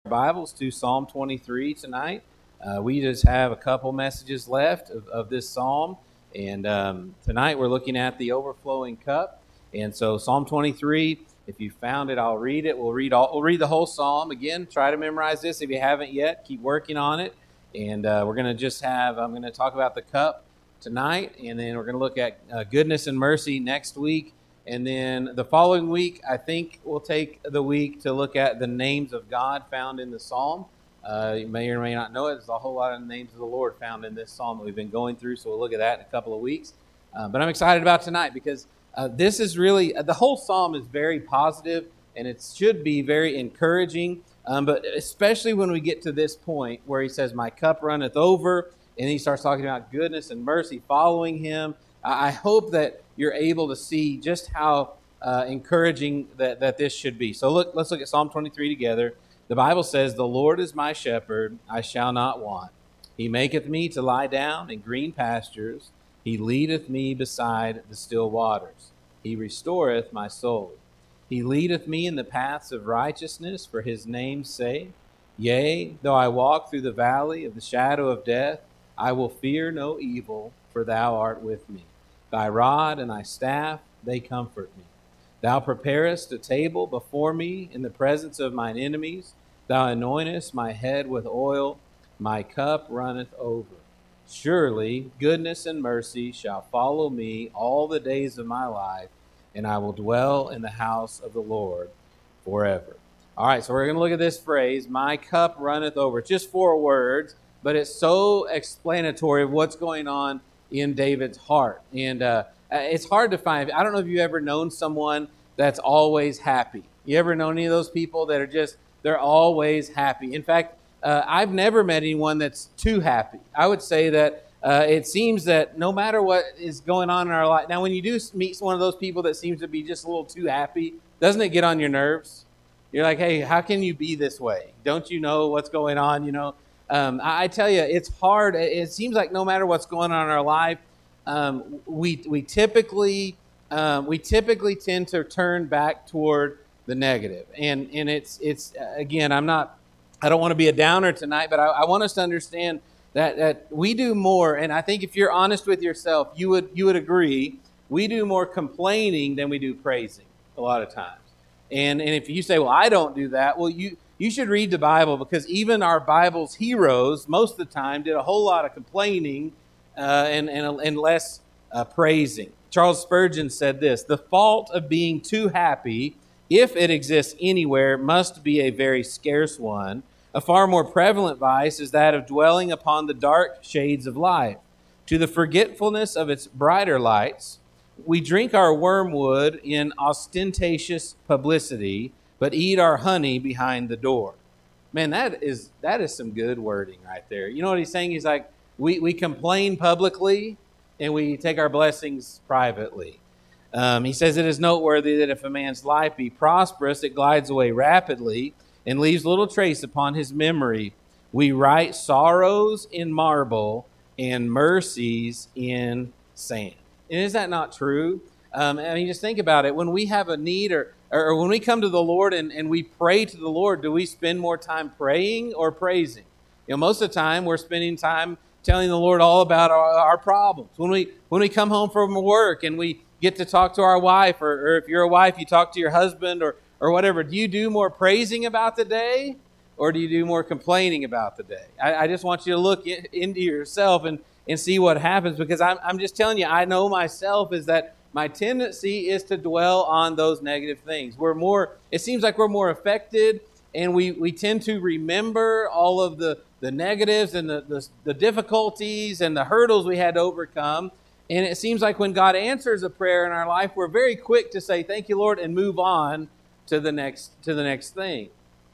Bibles to Psalm 23 tonight. We just have a couple messages left of this psalm, and tonight we're looking at the overflowing cup. And so Psalm 23, if you found it, I'll read it. We'll read the whole psalm again. Try to memorize this if you haven't yet. Keep working on it. And we're going to I'm going to talk about the cup tonight, and then we're going to look at goodness and mercy next week. And then the following week, I think we'll take the week to look at the names of God found in the psalm. You may or may not know it. There's a whole lot of names of the Lord found in this psalm that we've been going through, so we'll look at that in a couple of weeks. But I'm excited about tonight because this is really, the whole psalm is very positive, and it should be very encouraging, but especially when we get to this point where he says, my cup runneth over, and he starts talking about goodness and mercy following him. I hope that you're able to see just how encouraging that this should be. So let's look at Psalm 23 together. The Bible says, the Lord is my shepherd, I shall not want. He maketh me to lie down in green pastures. He leadeth me beside the still waters. He restoreth my soul. He leadeth me in the paths of righteousness for his name's sake. Yea, though I walk through the valley of the shadow of death, I will fear no evil, for thou art with me. Thy rod and thy staff, they comfort me. Thou preparest a table before me in the presence of mine enemies. Thou anointest my head with oil. My cup runneth over. Surely goodness and mercy shall follow me all the days of my life, and I will dwell in the house of the Lord forever. All right, so we're going to look at this phrase, my cup runneth over. It's just 4 words, but it's so explanatory of what's going on in David's heart. And it's hard to find. I don't know if you've ever known someone that's always happy. You ever known any of those people that are they're always happy? In fact, I've never met anyone that's too happy. I would say that it seems that no matter what is going on in our life, now when you do meet one of those people that seems to be just a little too happy, doesn't it get on your nerves? You're like, hey, how can you be this way? Don't you know what's going on, you know? I tell you, it's hard. It seems like no matter what's going on in our life, we typically tend to turn back toward the negative. And it's again, I don't want to be a downer tonight, but I want us to understand that we do more. And I think if you're honest with yourself, you would agree, we do more complaining than we do praising a lot of times. And if you say, well, I don't do that, well, you should read the Bible, because even our Bible's heroes, most of the time, did a whole lot of complaining and less praising. Charles Spurgeon said this, the fault of being too happy, if it exists anywhere, must be a very scarce one. A far more prevalent vice is that of dwelling upon the dark shades of life. To the forgetfulness of its brighter lights, we drink our wormwood in ostentatious publicity, but eat our honey behind the door. Man, that is some good wording right there. You know what he's saying? He's like, we complain publicly and we take our blessings privately. He says it is noteworthy that if a man's life be prosperous, it glides away rapidly and leaves little trace upon his memory. We write sorrows in marble and mercies in sand. And is that not true? I mean, just think about it. When we have a need or when we come to the Lord and we pray to the Lord, do we spend more time praying or praising? You know, most of the time we're spending time telling the Lord all about our problems. When we come home from work and we get to talk to our wife, or if you're a wife, you talk to your husband or whatever, do you do more praising about the day, or do you do more complaining about the day? I just want you to look into yourself and see what happens, because I'm just telling you, I know myself is that my tendency is to dwell on those negative things. It seems like we're more affected, and we tend to remember all of the negatives and the difficulties and the hurdles we had to overcome. And it seems like when God answers a prayer in our life, we're very quick to say, thank you, Lord, and move on to the next thing.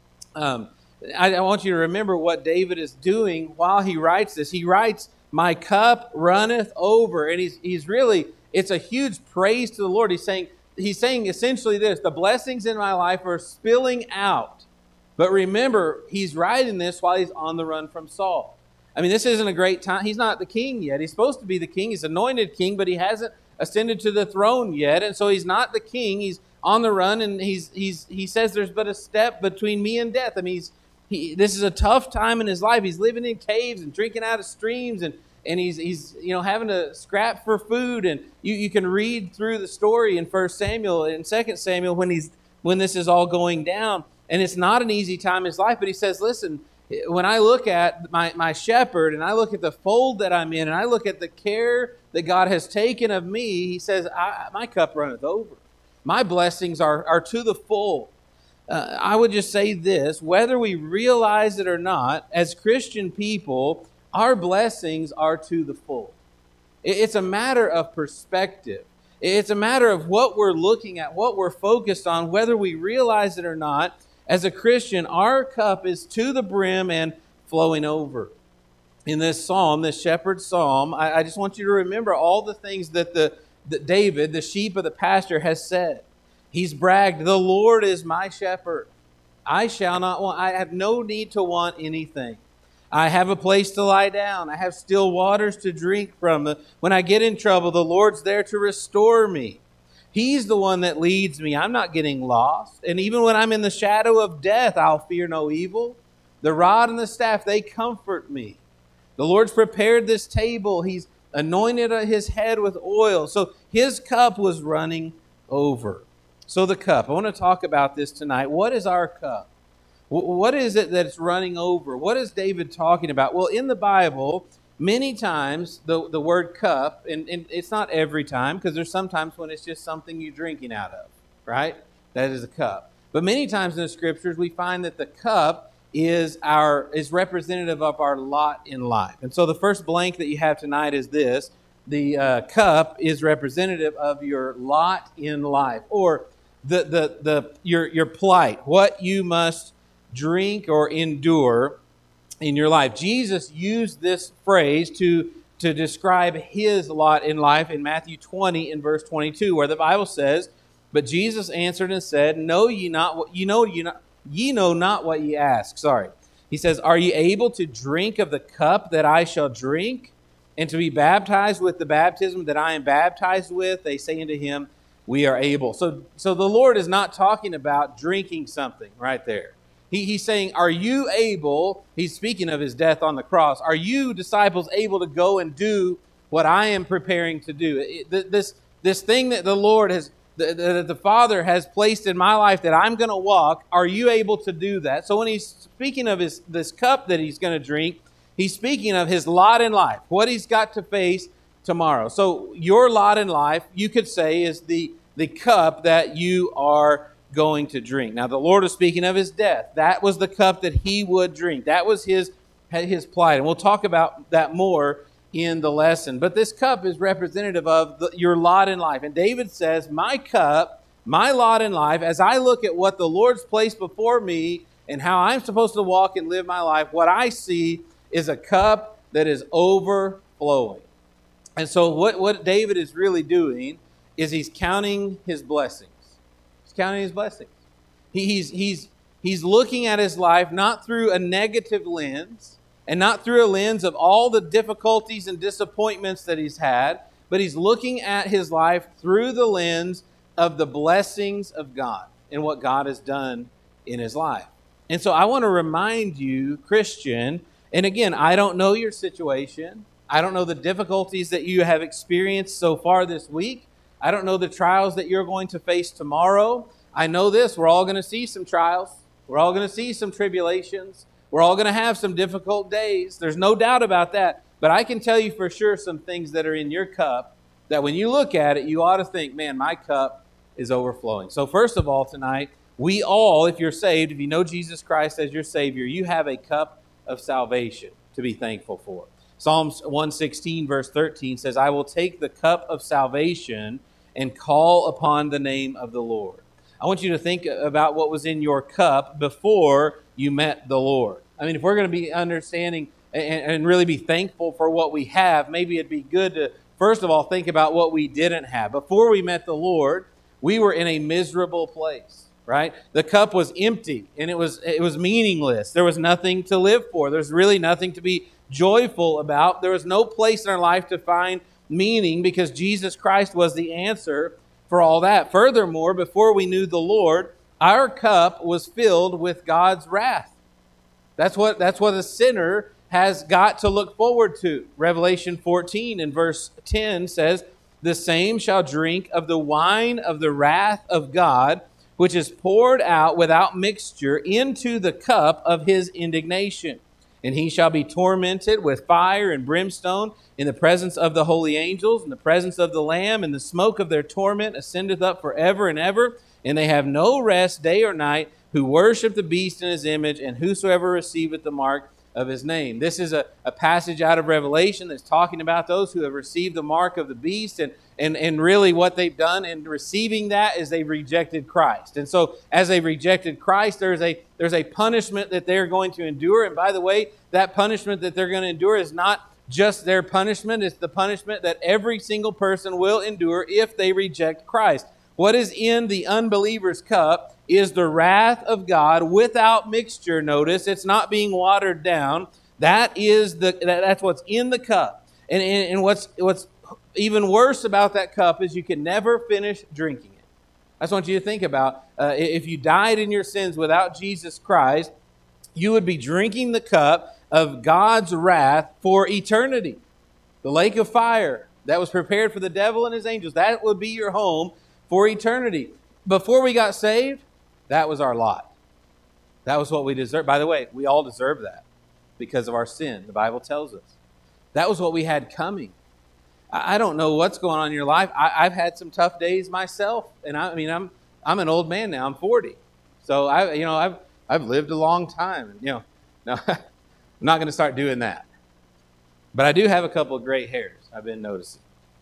I want you to remember what David is doing while he writes this. He writes, my cup runneth over. And he's really, it's a huge praise to the Lord. He's saying essentially this, the blessings in my life are spilling out. But remember, he's writing this while he's on the run from Saul. I mean, this isn't a great time. He's not the king yet. He's supposed to be the king. He's anointed king, but he hasn't ascended to the throne yet. And so he's not the king. He's on the run, and he says there's but a step between me and death. I mean, This is a tough time in his life. He's living in caves and drinking out of streams, and he's having to scrap for food. And you can read through the story in 1 Samuel and 2 Samuel when this is all going down. And it's not an easy time in his life, but he says, listen, when I look at my shepherd and I look at the fold that I'm in and I look at the care that God has taken of me, he says, my cup runneth over. My blessings are to the full. I would just say this, whether we realize it or not, as Christian people, our blessings are to the full. It's a matter of perspective. It's a matter of what we're looking at, what we're focused on, whether we realize it or not. As a Christian, our cup is to the brim and flowing over. In this psalm, this shepherd's psalm, I just want you to remember all the things that David, the sheep of the pasture, has said. He's bragged, the Lord is my shepherd. I shall not want, I have no need to want anything. I have a place to lie down. I have still waters to drink from. When I get in trouble, the Lord's there to restore me. He's the one that leads me. I'm not getting lost. And even when I'm in the shadow of death, I'll fear no evil. The rod and the staff, they comfort me. The Lord's prepared this table. He's anointed his head with oil. So his cup was running over. So the cup, I want to talk about this tonight. What is our cup? What is it that's running over? What is David talking about? Well, in the Bible, many times the word cup, and it's not every time, because there's sometimes when it's just something you're drinking out of, right? That is a cup. But many times in the scriptures, we find that the cup is representative of our lot in life. And so the first blank that you have tonight is this. The cup is representative of your lot in life, or your plight, what you must drink or endure in your life. Jesus used this phrase to describe his lot in life in Matthew 20 in verse 22, where the Bible says, "But Jesus answered and said, ye know not what ye ask." Sorry. He says, "Are ye able to drink of the cup that I shall drink, and to be baptized with the baptism that I am baptized with?" They say unto him, "We are able." So the Lord is not talking about drinking something right there. He's saying, are you able, he's speaking of his death on the cross, are you, disciples, able to go and do what I am preparing to do? This thing that the Lord has, that the Father has placed in my life that I'm going to walk, are you able to do that? So when he's speaking of this cup that he's going to drink, he's speaking of his lot in life, what he's got to face tomorrow. So your lot in life, you could say, is the cup that you are going to drink. Now, the Lord is speaking of his death. That was the cup that he would drink. That was his plight. And we'll talk about that more in the lesson. But this cup is representative of your lot in life. And David says, my cup, my lot in life, as I look at what the Lord's placed before me and how I'm supposed to walk and live my life, what I see is a cup that is overflowing. And so what David is really doing is he's counting his blessings. Counting his blessings. He's looking at his life not through a negative lens and not through a lens of all the difficulties and disappointments that he's had, but he's looking at his life through the lens of the blessings of God and what God has done in his life. And so I want to remind you, Christian, and again, I don't know your situation. I don't know the difficulties that you have experienced so far this week. I don't know the trials that you're going to face tomorrow. I know this, we're all going to see some trials. We're all going to see some tribulations. We're all going to have some difficult days. There's no doubt about that. But I can tell you for sure some things that are in your cup that when you look at it, you ought to think, man, my cup is overflowing. So first of all tonight, we all, if you're saved, if you know Jesus Christ as your Savior, you have a cup of salvation to be thankful for. Psalms 116 verse 13 says, "I will take the cup of salvation and call upon the name of the Lord." I want you to think about what was in your cup before you met the Lord. I mean, if we're going to be understanding and really be thankful for what we have, maybe it'd be good to, first of all, think about what we didn't have. Before we met the Lord, we were in a miserable place, right? The cup was empty and it was meaningless. There was nothing to live for. There's really nothing to be joyful about. There was no place in our life to find meaning because Jesus Christ was the answer for all that. Furthermore, before we knew the Lord, our cup was filled with God's wrath. That's what a sinner has got to look forward to. Revelation 14 and verse 10 says, "The same shall drink of the wine of the wrath of God, which is poured out without mixture into the cup of his indignation. And he shall be tormented with fire and brimstone in the presence of the holy angels, in the presence of the Lamb, and the smoke of their torment ascendeth up forever and ever. And they have no rest day or night, who worship the beast in his image, and whosoever receiveth the mark of his name." This is a passage out of Revelation that's talking about those who have received the mark of the beast, and really what they've done in receiving that is they've rejected Christ. And so as they've rejected Christ, there's a punishment that they're going to endure. And by the way, that punishment that they're going to endure is not just their punishment, it's the punishment that every single person will endure if they reject Christ. What is in the unbeliever's cup is the wrath of God without mixture. Notice, it's not being watered down. That's what's in the cup. And what's even worse about that cup is you can never finish drinking it. I just want you to think about, if you died in your sins without Jesus Christ, you would be drinking the cup of God's wrath for eternity. The lake of fire that was prepared for the devil and his angels, that would be your home for eternity. Before we got saved, that was our lot. That was what we deserved. By the way, we all deserve that because of our sin. The Bible tells us. That was what we had coming. I don't know what's going on in your life. I've had some tough days myself, and I'm an old man now. I'm 40, so I've lived a long time. No, I'm not going to start doing that. But I do have a couple of gray hairs. I've been noticing.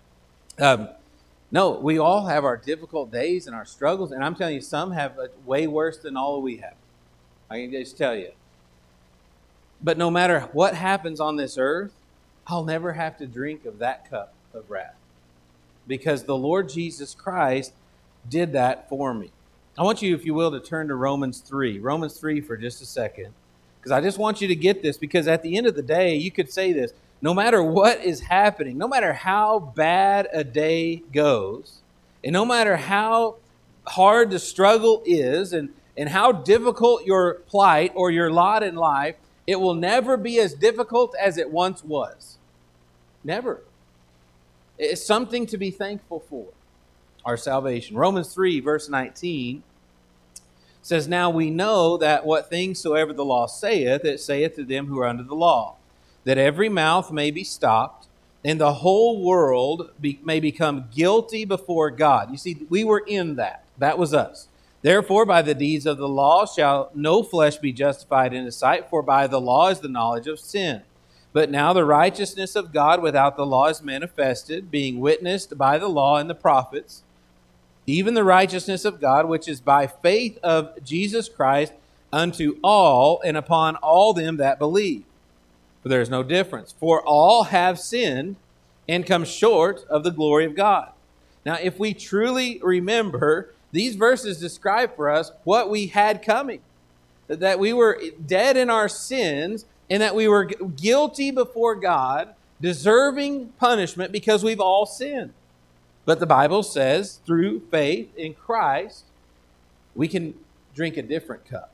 No, we all have our difficult days and our struggles, and I'm telling you, some have it way worse than all we have. I can just tell you. But no matter what happens on this earth, I'll never have to drink of that cup of wrath, because the Lord Jesus Christ did that for me. I want you, if you will, to turn to Romans 3 for just a second, because I just want you to get this, because at the end of the day, you could say this: no matter what is happening, no matter how bad a day goes, and no matter how hard the struggle is, and how difficult your plight or your lot in life, it will never be as difficult as it once was. Never. It's something to be thankful for, our salvation. Romans 3, verse 19 says, "Now we know that what things soever the law saith, it saith to them who are under the law, that every mouth may be stopped, and the whole world may become guilty before God." You see, we were in that. That was us. "Therefore, by the deeds of the law shall no flesh be justified in his sight, for by the law is the knowledge of sin. But now the righteousness of God without the law is manifested, being witnessed by the law and the prophets, even the righteousness of God, which is by faith of Jesus Christ unto all and upon all them that believe. For there is no difference. For all have sinned and come short of the glory of God." Now, if we truly remember, these verses describe for us what we had coming. That we were dead in our sins, and that we were guilty before God, deserving punishment because we've all sinned. But the Bible says, through faith in Christ, we can drink a different cup.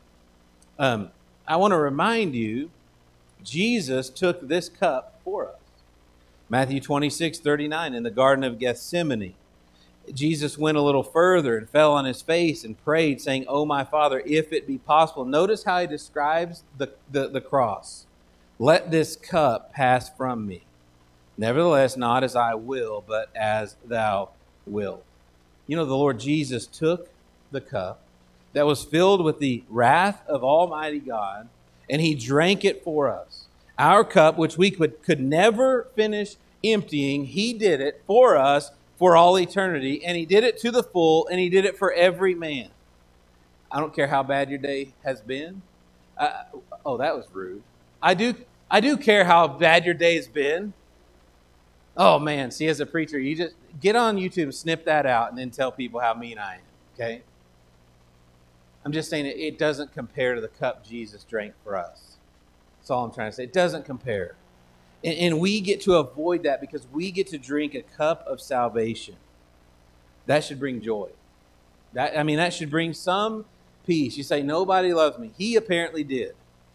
I want to remind you, Jesus took this cup for us. Matthew 26:39, in the Garden of Gethsemane, Jesus went a little further and fell on his face and prayed, saying, "Oh, my Father, if it be possible." Notice how he describes the cross. "Let this cup pass from me. Nevertheless, not as I will, but as thou wilt." You know, the Lord Jesus took the cup that was filled with the wrath of Almighty God, and he drank it for us. Our cup, which we could never finish emptying, he did it for us for all eternity, and he did it to the full, and he did it for every man. I don't care how bad your day has been. That was rude. I do care how bad your day has been. Oh man, see, as a preacher, you just get on YouTube, snip that out, and then tell people how mean I am, okay? I'm just saying it doesn't compare to the cup Jesus drank for us. That's all I'm trying to say. It doesn't compare. And we get to avoid that because we get to drink a cup of salvation. That should bring joy. That should bring some peace. You say, nobody loves me. He apparently did.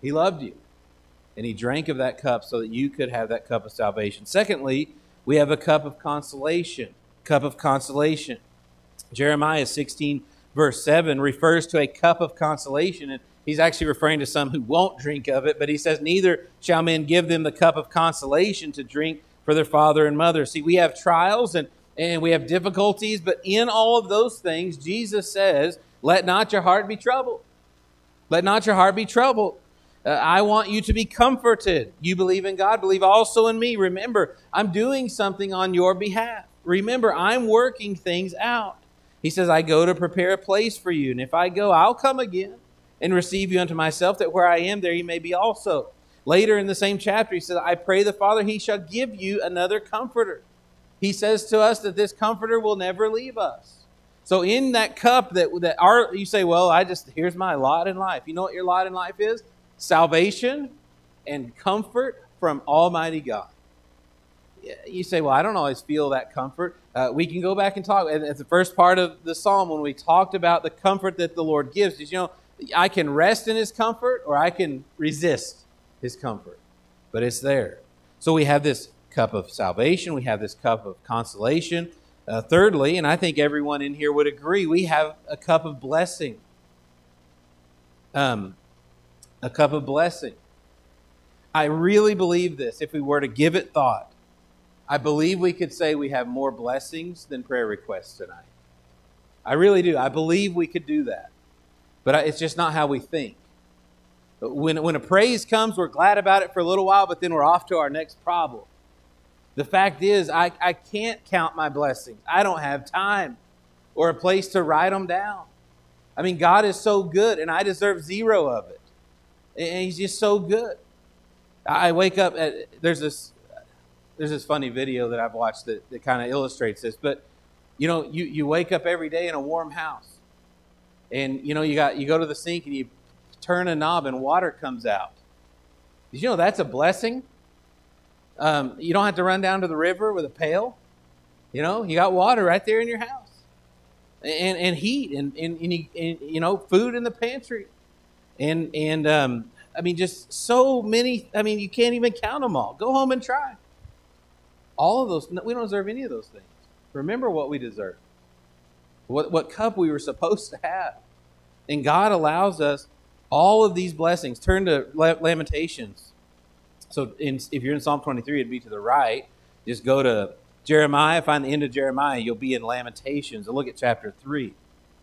He loved you. And he drank of that cup so that you could have that cup of salvation. Secondly, we have a cup of consolation. Cup of consolation. Jeremiah 16, verse 7 refers to a cup of consolation. And he's actually referring to some who won't drink of it. But he says, neither shall men give them the cup of consolation to drink for their father and mother. See, we have trials and we have difficulties. But in all of those things, Jesus says, let not your heart be troubled. Let not your heart be troubled. I want you to be comforted. You believe in God, believe also in me. Remember, I'm doing something on your behalf. Remember, I'm working things out. He says, I go to prepare a place for you. And if I go, I'll come again and receive you unto myself, that where I am, there you may be also. Later in the same chapter, he says, I pray the Father, he shall give you another comforter. He says to us that this comforter will never leave us. So in that cup you say, well, here's my lot in life. You know what your lot in life is? Salvation and comfort from Almighty God. You say, well, I don't always feel that comfort. We can go back and talk. At the first part of the psalm, when we talked about the comfort that the Lord gives, I can rest in his comfort or I can resist his comfort. But it's there. So we have this cup of salvation. We have this cup of consolation. Thirdly, and I think everyone in here would agree, we have a cup of blessing. A cup of blessing. I really believe this. If we were to give it thought, I believe we could say we have more blessings than prayer requests tonight. I really do. I believe we could do that. But it's just not how we think. When a praise comes, we're glad about it for a little while, but then we're off to our next problem. The fact is, I can't count my blessings. I don't have time or a place to write them down. I mean, God is so good, and I deserve zero of it. And he's just so good. I wake up, there's this funny video that I've watched that kind of illustrates this. But, you wake up every day in a warm house. And, you go to the sink and you turn a knob and water comes out. Did you know that's a blessing? You don't have to run down to the river with a pail. You got water right there in your house. And heat and food in the pantry. And just so many, you can't even count them all. Go home and try. All of those, we don't deserve any of those things. Remember what we deserve. What cup we were supposed to have. And God allows us all of these blessings. Turn to Lamentations. So if you're in Psalm 23, it'd be to the right. Just go to Jeremiah. Find the end of Jeremiah. You'll be in Lamentations. And look at chapter 3.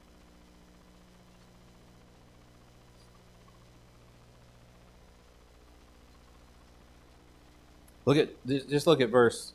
Look at verse.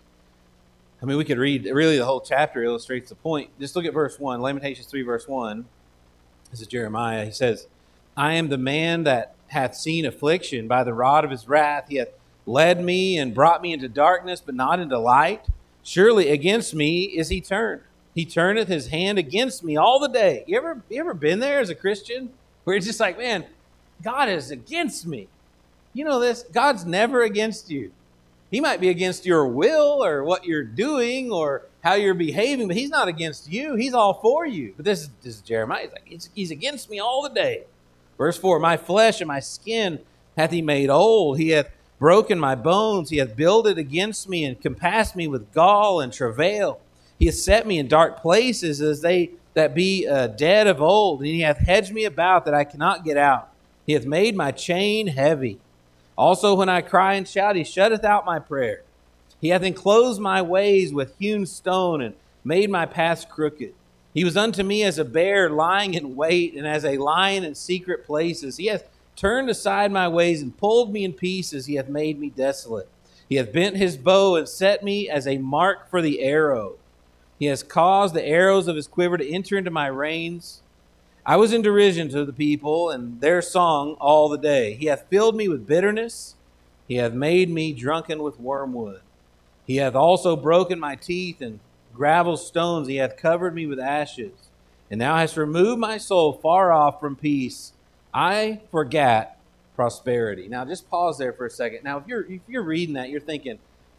We could read, really the whole chapter illustrates the point. Just look at verse 1, Lamentations 3, verse 1. This is Jeremiah. He says, I am the man that hath seen affliction. By the rod of his wrath he hath led me and brought me into darkness, but not into light. Surely against me is he turned. He turneth his hand against me all the day. You ever been there as a Christian? Where it's just like, man, God is against me. You know this? God's never against you. He might be against your will or what you're doing or how you're behaving, but he's not against you. He's all for you. But this is Jeremiah. He's against me all the day. Verse 4, my flesh and my skin hath he made old. He hath broken my bones. He hath builded against me and compassed me with gall and travail. He hath set me in dark places as they that be dead of old. And he hath hedged me about that I cannot get out. He hath made my chain heavy. Also when I cry and shout, he shutteth out my prayer. He hath enclosed my ways with hewn stone and made my paths crooked. He was unto me as a bear lying in wait and as a lion in secret places. He hath turned aside my ways and pulled me in pieces. He hath made me desolate. He hath bent his bow and set me as a mark for the arrow. He has caused the arrows of his quiver to enter into my reins. I was in derision to the people and their song all the day. He hath filled me with bitterness. He hath made me drunken with wormwood. He hath also broken my teeth and gravel stones. He hath covered me with ashes. And thou hast removed my soul far off from peace. I forgat prosperity. Now just pause there for a second. Now if you're reading that, you're thinking,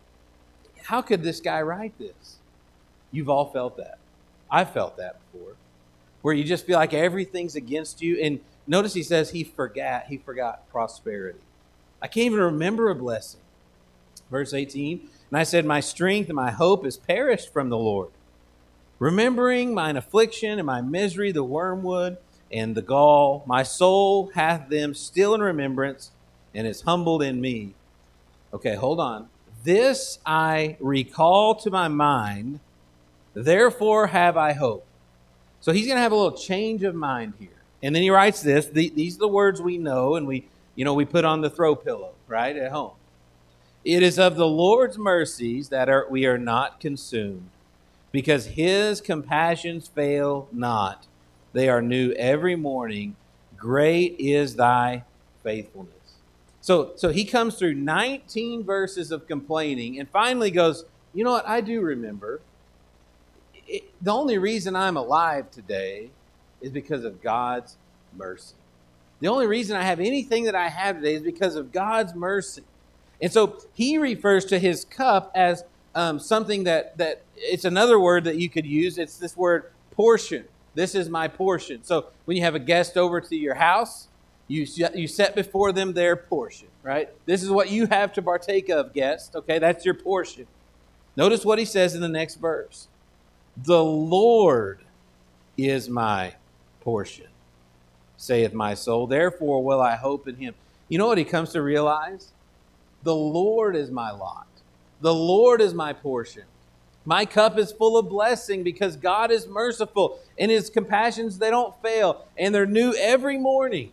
how could this guy write this? You've all felt that. I've felt that before. Where you just feel like everything's against you. And Notice he says he forgot prosperity. I can't even remember a blessing. Verse 18, and I said, my strength and my hope is perished from the Lord. Remembering mine affliction and my misery, the wormwood and the gall, my soul hath them still in remembrance and is humbled in me. Okay, hold on. This I recall to my mind, therefore have I hope. So he's going to have a little change of mind here. And then he writes this. These are the words we know, and we put on the throw pillow, right, at home. It is of the Lord's mercies that we are not consumed, because his compassions fail not. They are new every morning. Great is thy faithfulness. So he comes through 19 verses of complaining and finally goes, you know what, I do remember. The only reason I'm alive today is because of God's mercy. The only reason I have anything that I have today is because of God's mercy. And so he refers to his cup as something that it's another word that you could use. It's this word portion. This is my portion. So when you have a guest over to your house, you set before them their portion, right? This is what you have to partake of, guest. Okay, that's your portion. Notice what he says in the next verse. The Lord is my portion, saith my soul. Therefore will I hope in him. You know what he comes to realize? The Lord is my lot. The Lord is my portion. My cup is full of blessing because God is merciful and his compassions, they don't fail, and they're new every morning.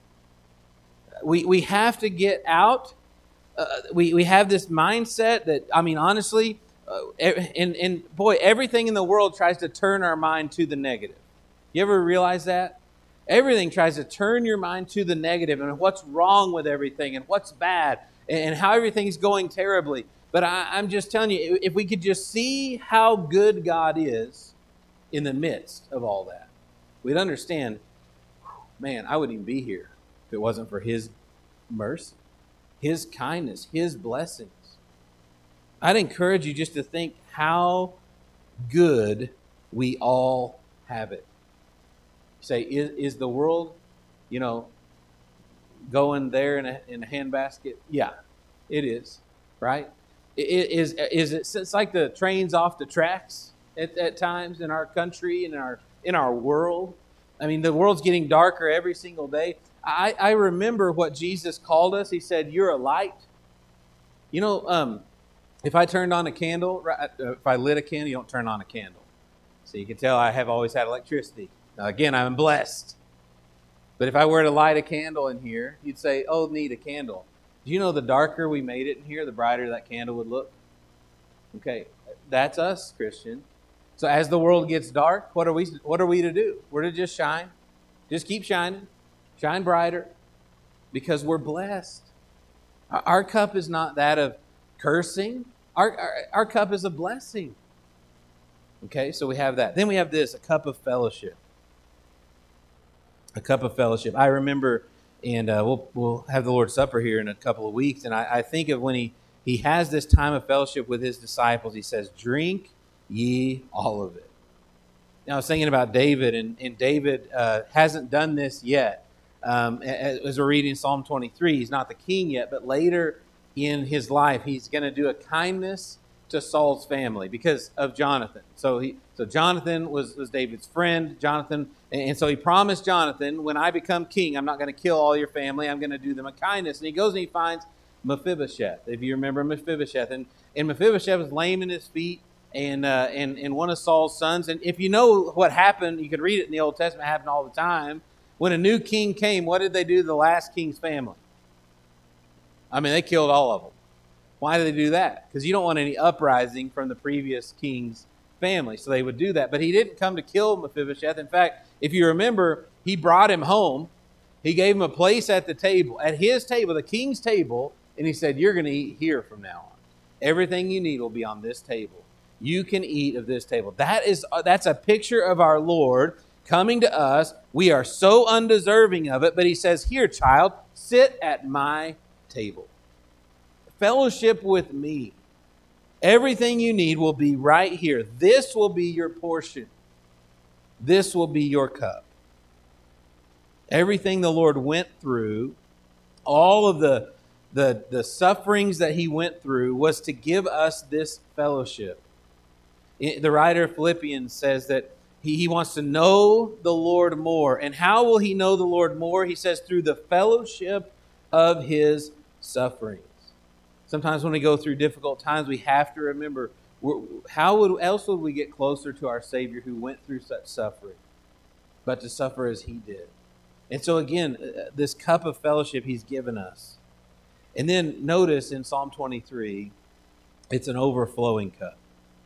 We have to get out. We have this mindset that, I mean, honestly, and boy, everything in the world tries to turn our mind to the negative. You ever realize that? Everything tries to turn your mind to the negative and what's wrong with everything and what's bad and how everything's going terribly. But I'm just telling you, if we could just see how good God is in the midst of all that, we'd understand, man, I wouldn't even be here if it wasn't for his mercy, his kindness, his blessings. I'd encourage you just to think how good we all have it. Say, is the world, going there in a handbasket? Yeah, it is, right? It's like the train's off the tracks at times in our country and in our world. I mean, the world's getting darker every single day. I remember what Jesus called us. He said, "You're a light." If I turned on a candle, if I lit a candle, you don't turn on a candle. So you can tell I have always had electricity. Now, again, I'm blessed. But if I were to light a candle in here, you'd say, "Oh, need a candle." Do you know the darker we made it in here, the brighter that candle would look? Okay, that's us, Christian. So as the world gets dark, what are we to do? We're to just shine. Just keep shining. Shine brighter because we're blessed. Our cup is not that of cursing. Our cup is a blessing. Okay, so we have that. Then we have this, a cup of fellowship. A cup of fellowship. I remember, and we'll have the Lord's Supper here in a couple of weeks, and I think of when he has this time of fellowship with his disciples, he says, "Drink ye all of it." Now, I was thinking about David, and David hasn't done this yet. As we're reading Psalm 23, he's not the king yet, but later in his life, he's going to do a kindness to Saul's family because of Jonathan. So Jonathan was David's friend, Jonathan, and so he promised Jonathan, when I become king, I'm not going to kill all your family, I'm going to do them a kindness. And he goes and he finds Mephibosheth, if you remember Mephibosheth. And Mephibosheth was lame in his feet, and one of Saul's sons. And if you know what happened, you can read it in the Old Testament, it happened all the time. When a new king came, what did they do to the last king's family? I mean, they killed all of them. Why did they do that? Because you don't want any uprising from the previous king's family. So they would do that. But he didn't come to kill Mephibosheth. In fact, if you remember, he brought him home. He gave him a place at the table, at his table, the king's table, and he said, "You're going to eat here from now on. Everything you need will be on this table. You can eat of this table." That's a picture of our Lord coming to us. We are so undeserving of it, but he says, "Here, child, sit at my table. Fellowship with me. Everything you need will be right here. This will be your portion. This will be your cup." Everything the Lord went through, all of the sufferings that he went through was to give us this fellowship. The writer of Philippians says that he wants to know the Lord more. And how will he know the Lord more? He says through the fellowship of his sufferings. Sometimes when we go through difficult times, we have to remember, how else would we get closer to our Savior who went through such suffering, but to suffer as he did? And so again, this cup of fellowship he's given us. And then notice in Psalm 23, it's an overflowing cup.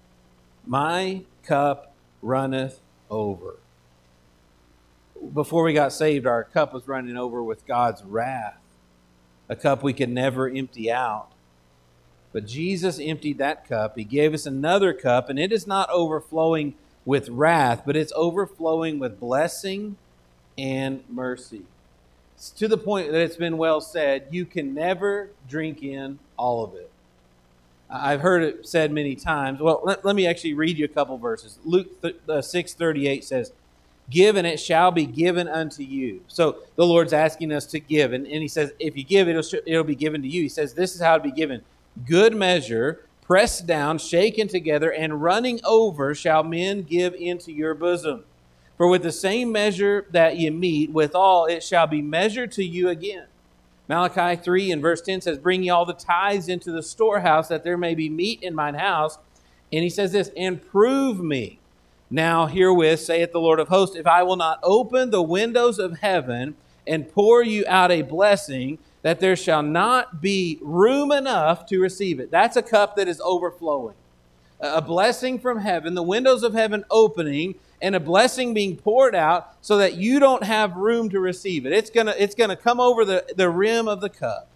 My cup runneth over. Before we got saved, our cup was running over with God's wrath, a cup we could never empty out. But Jesus emptied that cup. He gave us another cup, and it is not overflowing with wrath, but it's overflowing with blessing and mercy. It's to the point that it's been well said, you can never drink in all of it. I've heard it said many times. Well, let me actually read you a couple verses. Luke 6:38 says, give and it shall be given unto you. So the Lord's asking us to give. And he says, if you give, it'll be given to you. He says, this is how it'll be given. Good measure, pressed down, shaken together, and running over shall men give into your bosom. For with the same measure that ye meet, withal it shall be measured to you again. Malachi 3 and verse 10 says, bring ye all the tithes into the storehouse, that there may be meat in mine house. And he says this, and prove me now herewith, saith the Lord of hosts, if I will not open the windows of heaven and pour you out a blessing, that there shall not be room enough to receive it. That's a cup that is overflowing. A blessing from heaven, the windows of heaven opening, and a blessing being poured out so that you don't have room to receive it. It's gonna come over the rim of the cup.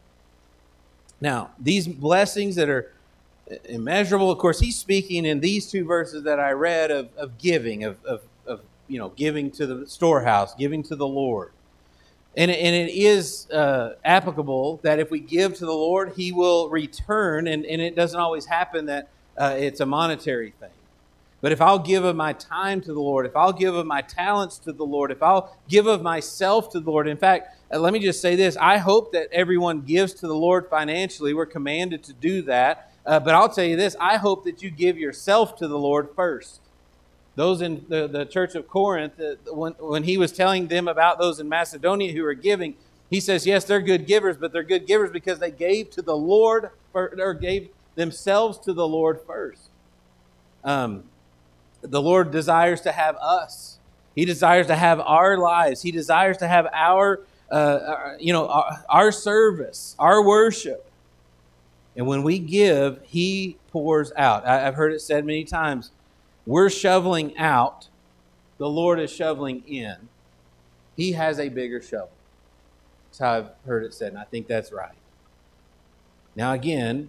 Now, these blessings that are immeasurable, of course, he's speaking in these two verses that I read of giving, of giving to the storehouse, giving to the Lord. And it is applicable that if we give to the Lord, he will return. And it doesn't always happen that it's a monetary thing. But if I'll give of my time to the Lord, if I'll give of my talents to the Lord, if I'll give of myself to the Lord. In fact, let me just say this. I hope that everyone gives to the Lord financially. We're commanded to do that. But I'll tell you this. I hope that you give yourself to the Lord first. Those in the church of Corinth, when he was telling them about those in Macedonia who were giving, he says, yes, they're good givers, but they're good givers because they gave to the Lord, or gave themselves to the Lord first. The Lord desires to have us. He desires to have our lives. He desires to have our service, our worship. And when we give, he pours out. I've heard it said many times, we're shoveling out, the Lord is shoveling in. He has a bigger shovel. That's how I've heard it said, and I think that's right. Now again,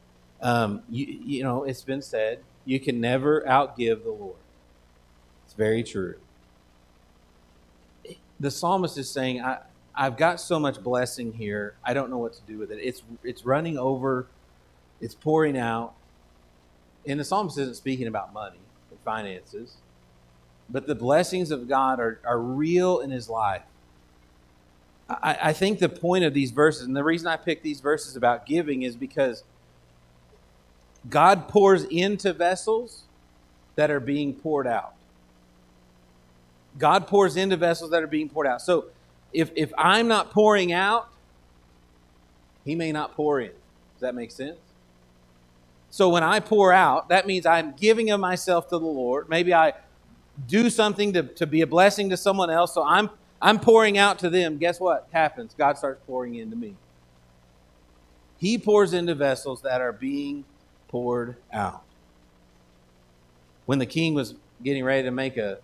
it's been said, you can never outgive the Lord. It's very true. The psalmist is saying, I've got so much blessing here, I don't know what to do with it. It's running over, it's pouring out. And the psalmist isn't speaking about money or finances, but the blessings of God are real in his life. I think the point of these verses, and the reason I picked these verses about giving is because God pours into vessels that are being poured out. God pours into vessels that are being poured out. So if I'm not pouring out, he may not pour in. Does that make sense? So when I pour out, that means I'm giving of myself to the Lord. Maybe I do something to be a blessing to someone else. So I'm pouring out to them. Guess what happens? God starts pouring into me. He pours into vessels that are being poured out. When the king was getting ready to make a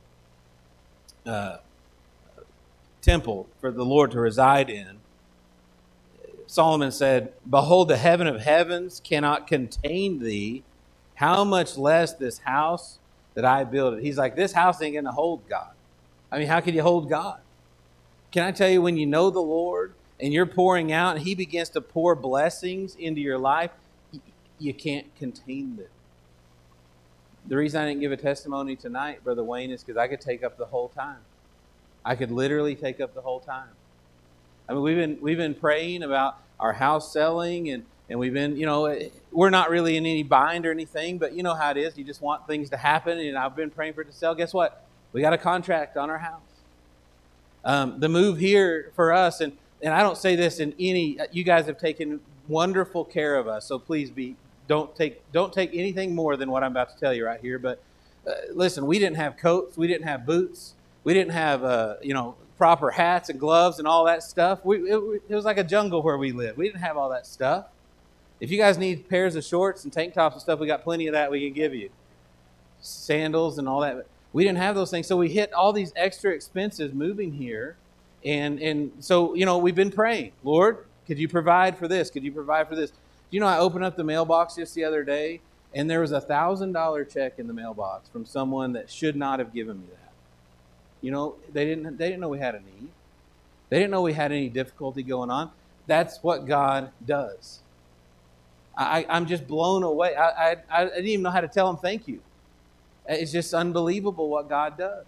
temple for the Lord to reside in, Solomon said, behold, the heaven of heavens cannot contain thee. How much less this house that I built? He's like, this house ain't going to hold God. I mean, how can you hold God? Can I tell you, when you know the Lord and you're pouring out and he begins to pour blessings into your life, you can't contain them. The reason I didn't give a testimony tonight, Brother Wayne, is because I could take up the whole time. I could literally take up the whole time. I mean, we've been praying about our house selling, and we've been, we're not really in any bind or anything, but you know how it is. You just want things to happen, and I've been praying for it to sell. Guess what? We got a contract on our house. The move here for us, and I don't say this in any. You guys have taken wonderful care of us, so please don't take anything more than what I'm about to tell you right here. But listen, we didn't have coats, we didn't have boots, we didn't have proper hats and gloves and all that stuff. It was like a jungle where we lived. We didn't have all that stuff. If you guys need pairs of shorts and tank tops and stuff, we got plenty of that we can give you. Sandals and all that. We didn't have those things, so we hit all these extra expenses moving here, and so we've been praying, Lord, could you provide for this? Could you provide for this? I opened up the mailbox just the other day, and there was a $1,000 check in the mailbox from someone that should not have given me that. They didn't know we had a need. They didn't know we had any difficulty going on. That's what God does. I'm just blown away. I didn't even know how to tell him thank you. It's just unbelievable what God does.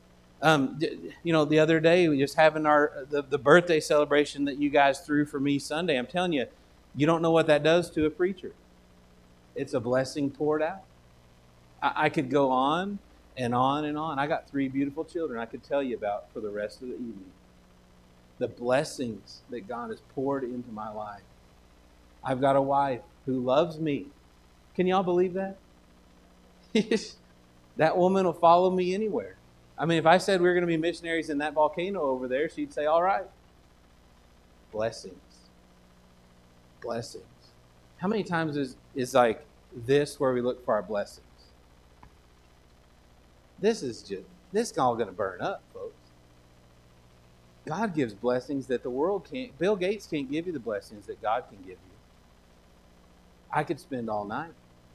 The other day, we just having the birthday celebration that you guys threw for me Sunday. I'm telling you, you don't know what that does to a preacher. It's a blessing poured out. I could go on and on and on. I got 3 beautiful children I could tell you about for the rest of the evening. The blessings that God has poured into my life. I've got a wife who loves me. Can y'all believe that? That woman will follow me anywhere. I mean, if I said we were going to be missionaries in that volcano over there, she'd say, all right. Blessings. Blessings. How many times is like this where we look for our blessings? This is all going to burn up, folks. God gives blessings that the world can't. Bill Gates can't give you the blessings that God can give you. I could spend all night.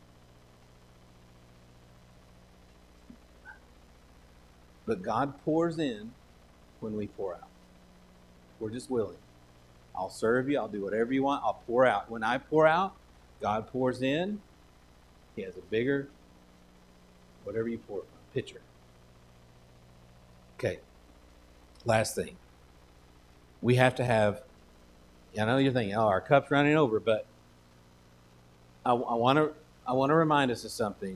But God pours in when we pour out. We're just willing. I'll serve you. I'll do whatever you want. I'll pour out. When I pour out, God pours in. He has a bigger, whatever you pour, pitcher. Okay. Last thing. We have to have, I know you're thinking, our cup's running over, but I want to remind us of something.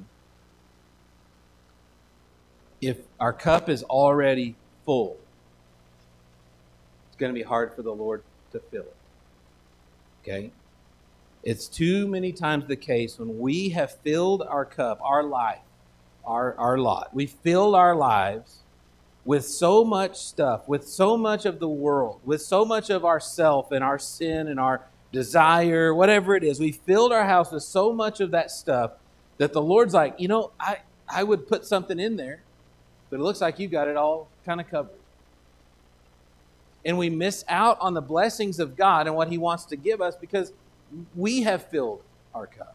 If our cup is already full, it's going to be hard for the Lord to fill it. Okay? It's too many times the case when we have filled our cup, our life, our lot. We filled our lives with so much stuff, with so much of the world, with so much of ourself and our sin and our desire, whatever it is. We filled our house with so much of that stuff that the Lord's like, I would put something in there, but it looks like you got it all kind of covered. And we miss out on the blessings of God and what He wants to give us because we have filled our cup.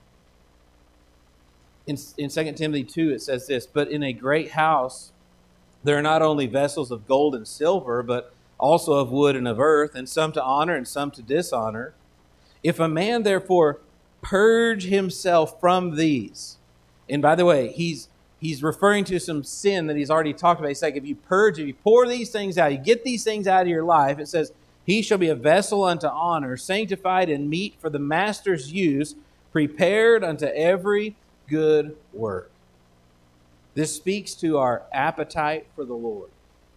In 2 Timothy 2, it says this, but in a great house, there are not only vessels of gold and silver, but also of wood and of earth, and some to honor and some to dishonor. If a man therefore purge himself from these, and by the way, he's referring to some sin that he's already talked about. He's like, if you pour these things out, you get these things out of your life, it says, he shall be a vessel unto honor, sanctified and meet for the master's use, prepared unto every good work. This speaks to our appetite for the Lord.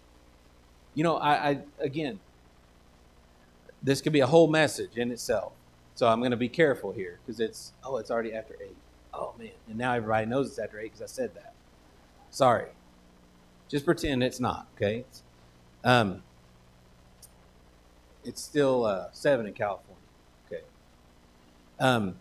Again, this could be a whole message in itself. So I'm going to be careful here because it's already after 8. Oh, man. And now everybody knows it's after 8 because I said that. Sorry. Just pretend it's not, okay? It's still 7 in California. Okay.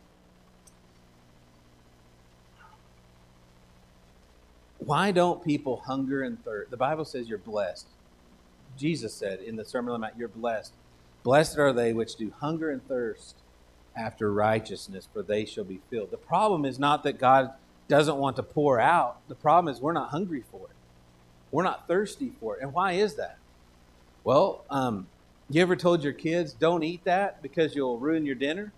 Why don't people hunger and thirst? The Bible says you're blessed. Jesus said in the Sermon on the Mount, you're blessed. Blessed are they which do hunger and thirst after righteousness, for they shall be filled. The problem is not that God doesn't want to pour out. The problem is we're not hungry for it. We're not thirsty for it. And why is that? Well, you ever told your kids, don't eat that because you'll ruin your dinner?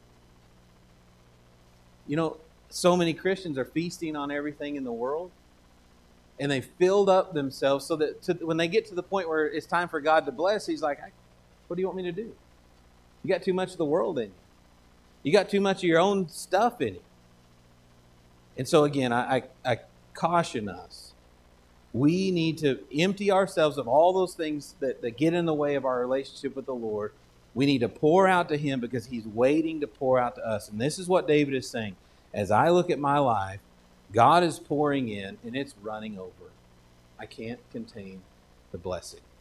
So many Christians are feasting on everything in the world. and they filled up themselves so that when they get to the point where it's time for God to bless, he's like, what do you want me to do? You got too much of the world in you. You got too much of your own stuff in you. And so again, I caution us. We need to empty ourselves of all those things that get in the way of our relationship with the Lord. We need to pour out to him because he's waiting to pour out to us. And this is what David is saying. As I look at my life, God is pouring in and it's running over. I can't contain the blessing.